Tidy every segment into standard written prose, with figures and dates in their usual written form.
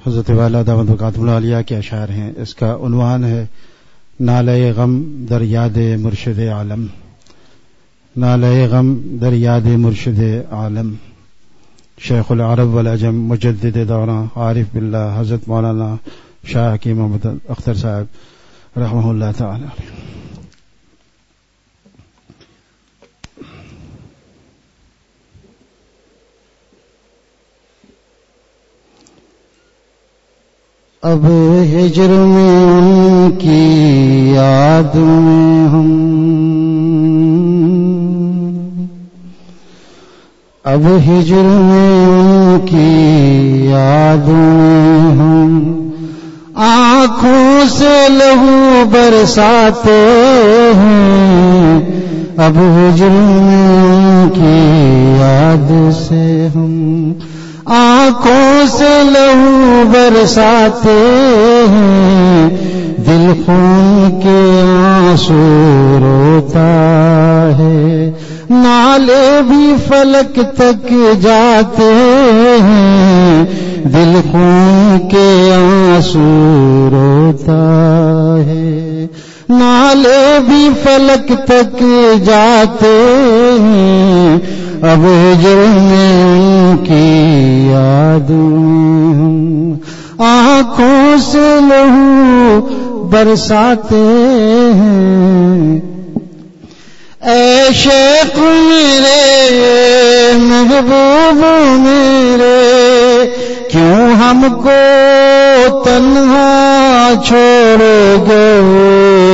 حضرت والا دامت برکاتہ العالیہ کے اشعار ہیں. اس کا عنوان ہے نالے غم در یاد مرشد عالم. نالے غم در یاد مرشد عالم. شیخ العرب والعجم مجدد دوران عارف باللہ حضرت مولانا شاہ حکیم محمد اختر صاحب رحمہ اللہ تعالی. اب ہجر میں ان کی یاد میں ہم، اب ہجر میں ان کی یاد میں ہم آنکھوں سے لہو برساتے ہیں. اب ہجر میں ان کی یاد سے ہم آنکھوں سے لہو برساتے ہیں. دل خون کے آنسو روتا ہے، نالے بھی فلک تک جاتے ہیں. دل خون کے آنسو روتا ہے، نالے بھی فلک تک جاتے ہیں. اب ہجر میں ان کی یاد میں ہم آنکھوں سے لہو برساتے ہیں. اے شیخ میرے محبوب میرے، کیوں ہم کو تنہا چھوڑ گئے.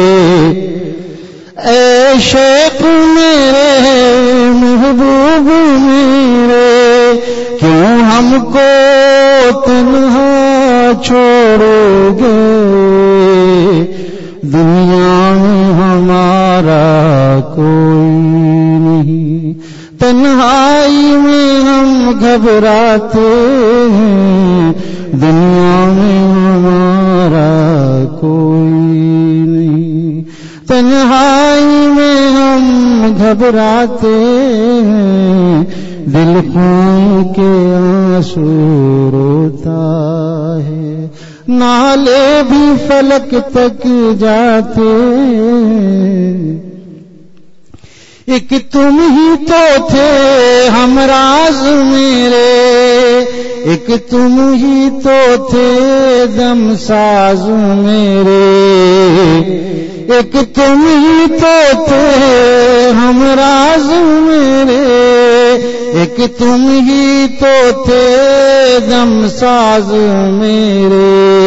اے شیخ میرے محبوب میرے، کیوں ہم کو تنہا چھوڑ گئے. دنیا میں ہمارا کوئی نہیں، تنہائی میں ہم گھبراتے ہیں. دنیا میں ہمارا کوئی نہیں، تنہائی میں ہم گھبراتے ہیں. دل خون کے آنسو روتا ہے، نالے بھی فلک تک جاتے ہیں. ایک تم ہی تو تھے ہمراز میرے، ایک تم ہی تو تھے دم ساز میرے. ایک تم ہی تو تھے ہمراز میرے، ایک تم ہی تو تھے دم ساز میرے.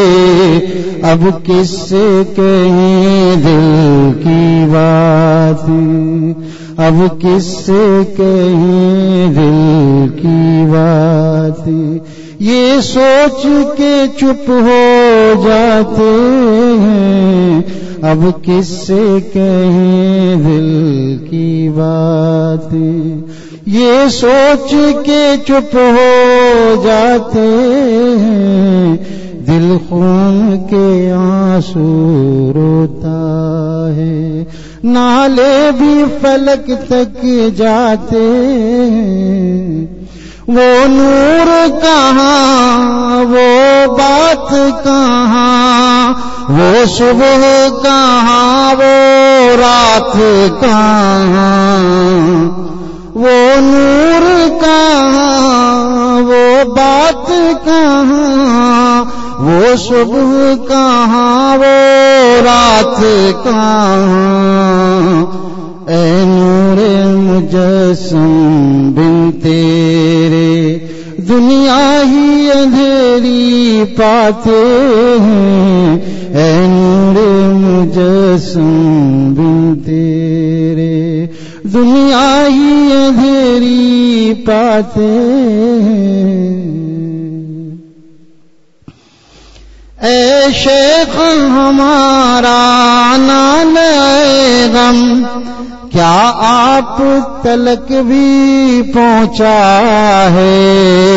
اب کس سے کہیں دل کی بات، اب کس سے کہیں دل کی بات. یہ سوچ کے چپ ہو جاتے ہیں. اب کس سے کہیں دل کی بات، یہ سوچ کے چپ ہو جاتے ہیں. دل خون کے آنسو روتا ہے، نالے بھی فلک تک جاتے ہیں. وہ نور کہاں، وہ بات کہاں، وہ صبح کہاں، وہ رات کہاں. وہ نور کہاں، وہ بات کہاں، وہ صبح کہاں، وہ رات کہاں. اے نور مجسم بن تیرے، دنیا ہی اندھیری پاتے ہیں. اے نور مجسم بن تیرے، دنیا ہی اندھیری پاتے ہیں. اے شیخ ہمارا نالے غم، کیا آپ تلک بھی پہنچا ہے.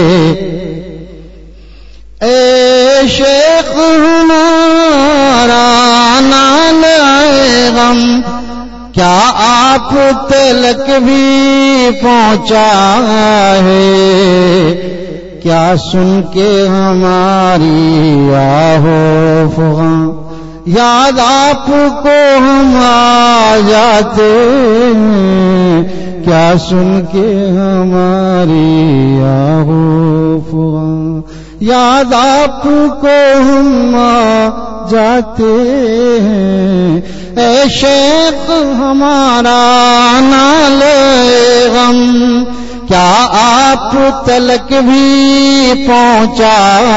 اے شیخ ہمارا نالے غم، کیا آپ تلک بھی پہنچا ہے. کیا سن کے ہماری آہو فغاں یاد آپ کو ہم آ جاتے ہیں کیا سن کے ہماری آہو فغاں یاد آپ کو ہم آ جاتے ہیں اے شیخ ہمارا نالے غم کیا آپ تلک بھی پہنچا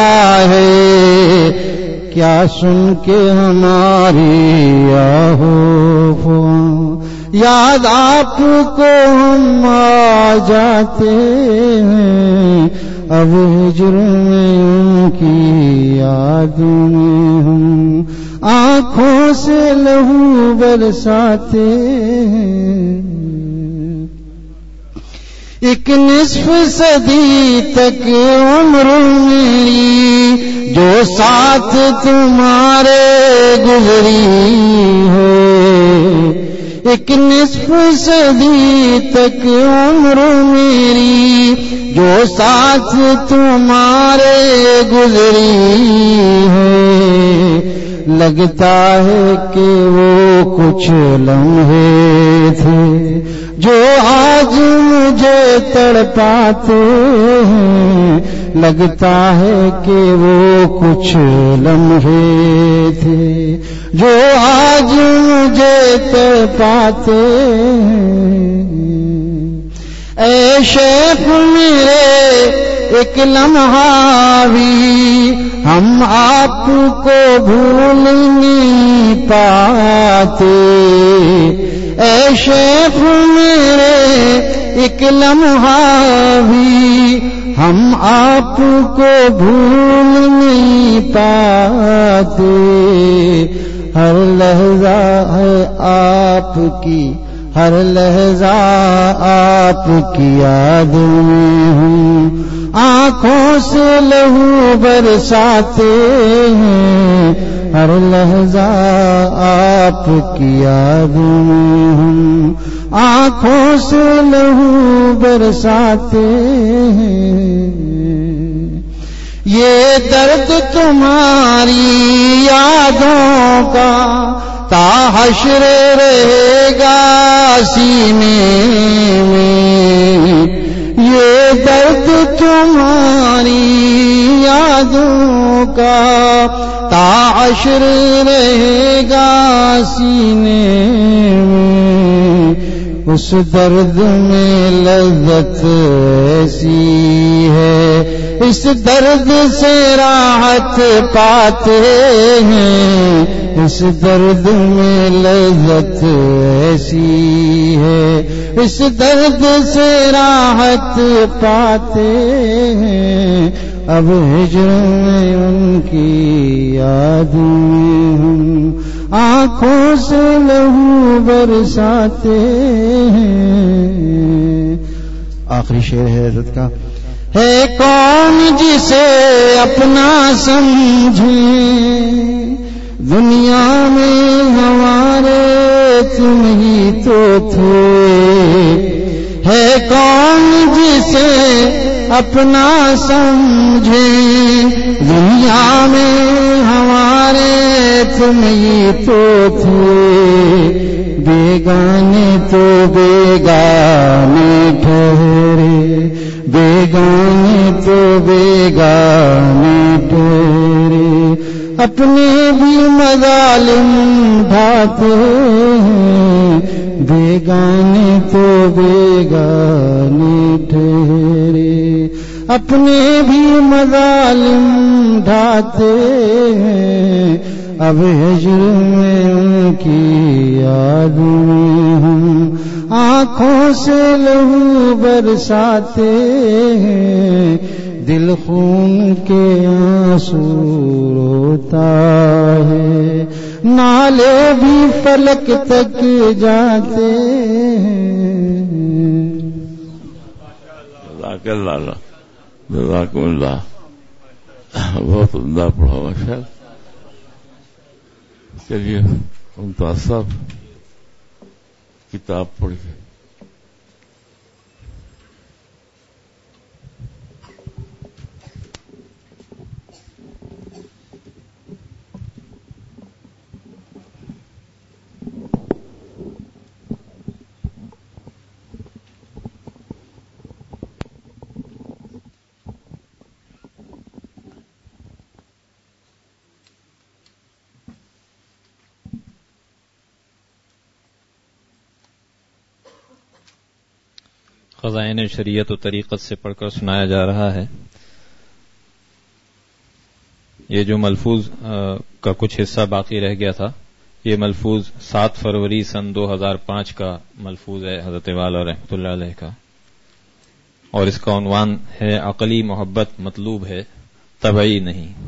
ہے کیا سن کے ہماری آہو فغاں یاد آپ کو ہم آ جاتے ہیں اب ہجر میں ان کی یاد میں ہم آنکھوں سے لہو برساتے ہیں ایک نصف صدی تک عمر میری جو ساتھ تمہارے گزری ہے ایک نصف صدی تک عمر میری جو ساتھ تمہارے گزری ہے لگتا ہے کہ وہ کچھ لمحے تھے جو آج مجھے تڑپاتے ہیں لگتا ہے کہ وہ کچھ لمحے تھے جو آج مجھے تڑپاتے ہیں اے شیخ میرے ایک لمحہ بھی ہم آپ کو بھول نہیں پاتے اے شیخ میرے ایک لمحہ بھی ہم آپ کو بھول نہیں پاتے ہر لحظہ ہے آپ کی ہر لحظہ آپ کی یاد میں ہوں آنکھوں سے لہو برساتے ہیں ہر لحظہ آپ کی یاد میں ہوں آنکھوں سے لہو برساتے ہیں یہ درد تمہاری یادوں کا تا حشر رہے گا سینے میں یہ درد تمہاری یادوں کا تا حشر رہے گا سینے میں اس درد میں لذت ایسی ہے اس درد سے راحت پاتے ہیں اس درد میں لذت ایسی ہے اس درد سے راحت پاتے ہیں اب ہجر میں ان کی یاد میں ہم آنکھوں سے لہو برساتے ہیں آخری شعر ہے حضرت کا ہے کون جسے اپنا سمجھیں دنیا میں ہمارے تم ہی تو تھے ہے کون جسے اپنا سمجھیں دنیا میں ہمارے تم ہی تو تھے بیگانے تو بیگانے ٹھہرے بیگانے تو بیگانے ٹھہرے اپنے بھی مظالم ڈھاتے ہیں بیگانے تو بیگانے ٹھہرے اپنے بھی مظالم ڈھاتے ہیں اب ہجر میں ان کی یاد میں ہم آنکھوں سے لہو برساتے ہیں دل خون کے آنسو روتا ہے نالے بھی فلک تک جاتے ہیں جزاکم اللہ بہت عمدہ پڑھا ماشاء اللہ. چلیے ممتاز صاحب کتاب پڑھیے. خزائن شریعت و طریقت سے پڑھ کر سنایا جا رہا ہے. یہ جو ملفوظ کا کچھ حصہ باقی رہ گیا تھا، یہ ملفوظ 7 فروری سن 2005 کا ملفوظ ہے حضرت والا رحمۃ اللہ علیہ کا، اور اس کا عنوان ہے عقلی محبت مطلوب ہے طبعی نہیں.